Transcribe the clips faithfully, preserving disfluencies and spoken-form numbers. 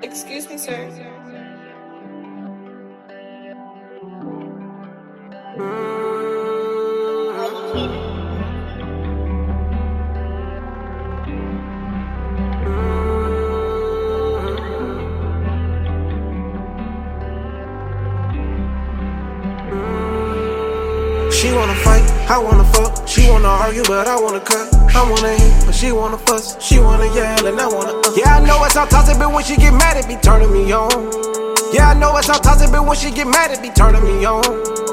Excuse me, sir. She wanna fight, I wanna fuck. She wanna argue, but I wanna cut. I wanna hit, but she wanna fuss. She wanna yell, and I wanna uh. Yeah, I know it's all toxic, but when she get mad, it be turning me on. Yeah, I know it's all toxic, but when she get mad, it be turning me on.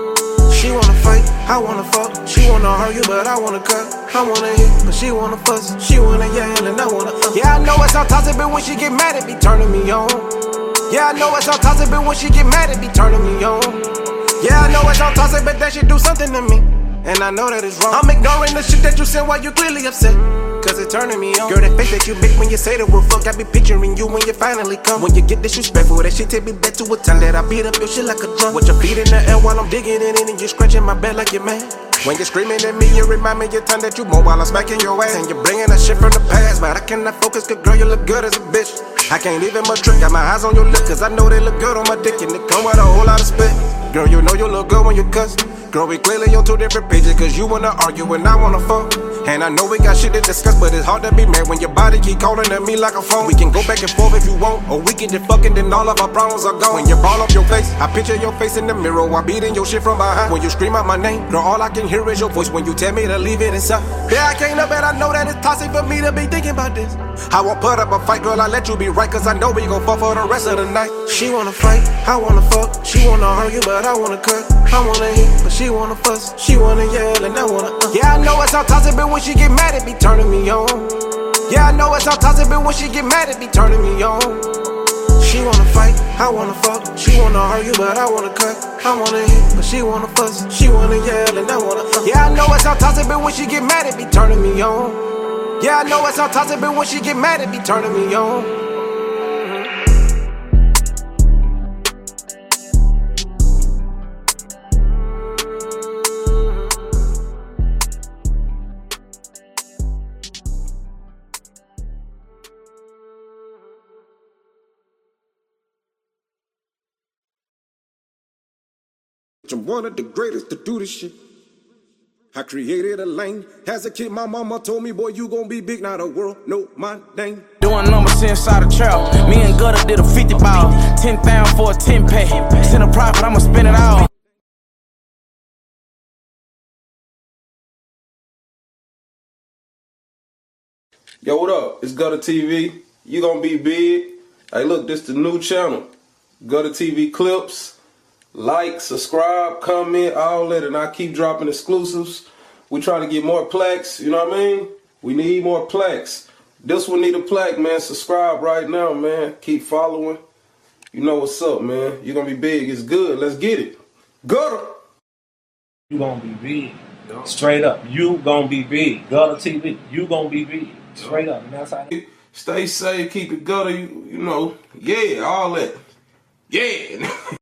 She wanna fight, I wanna fuck. She wanna argue, but I wanna cut. I wanna hit, but she wanna fuss. She wanna yell, and I wanna uh. Yeah, I know it's all toxic, but when she get mad, it be turning me on. Yeah, I know it's all toxic, but when she get mad, it be turning me on. Yeah, I know it's all toxic, but that shit do something to me. And I know that it's wrong. I'm ignoring the shit that you said while you clearly upset, cause it turning me on. Girl, that face that you make when you say the word fuck, I be picturing you when you finally come. When you get disrespectful, that shit take me back to a time that I beat up your shit like a drum. With your feet in the air while I'm digging it in and you scratching my back like you're mad. When you're screaming at me, you remind me of your time that you moan while I'm smacking your ass. And you're bringing that shit from the past, but I cannot focus, cause girl, you look good as a bitch. I can't leave it much trick, got my eyes on your lip, cause I know they look good on my dick. And it come with a whole lot of spit. Girl, you know you look good when you cuss. Girl, we clearly on two different pages, cause you wanna argue and I wanna fuck. And I know we got shit to discuss, but it's hard to be mad when your body keep calling at me like a phone. We can go back and forth if you want, or we can just fucking then all of our problems are gone. When you ball up your face, I picture your face in the mirror while beating your shit from behind. When you scream out my name, girl, all I can hear is your voice when you tell me to leave it inside. Yeah, I can't help it, I know that it's toxic for me to be thinking about this. I won't put up a fight, girl, I let you be right, cause I know we gon' fuck for the rest of the night. She wanna fight, I wanna fuck. She wanna argue, but I wanna cut. I wanna hit, but she wanna fuss. She wanna yell, and I wanna uh. Yeah, I know it's all toxic, but when she get mad, it be turning me on. Yeah, I know it's all toxic, but when she get mad, it be turning me on. She wanna fight, I wanna fuck. She wanna argue, but I wanna cut. I wanna hit, but she wanna fuss. She wanna yell, and I wanna uh. Yeah, I know it's all toxic, but when she get mad, it be turning me on. Yeah, I know it's all toxic, but when she get mad, it be turning me on. I'm one of the greatest to do this shit. I created a lane. As a kid, my mama told me, boy, you gon' be big, now the world know my name. Doing numbers inside the trap. Me and Gutter did a fifty ball. ten thousand for a ten pay. Send a profit, I'ma spend it all. Yo, what up? It's Gutter T V. You gonna be big. Hey, look, this the new channel. Gutter T V clips. Like, subscribe, comment, all that, and I keep dropping exclusives. We try to get more plaques, you know what I mean? We need more plaques. This one need a plaque, man. Subscribe right now, man. Keep following. You know what's up, man. You're gonna be big. It's good. Let's get it. Gutter. You gonna be big. Straight up. You gonna be big. Gutter T V. You gonna be big. Straight up. And that's how Stay safe, keep it gutter, you, you know. Yeah, all that. Yeah.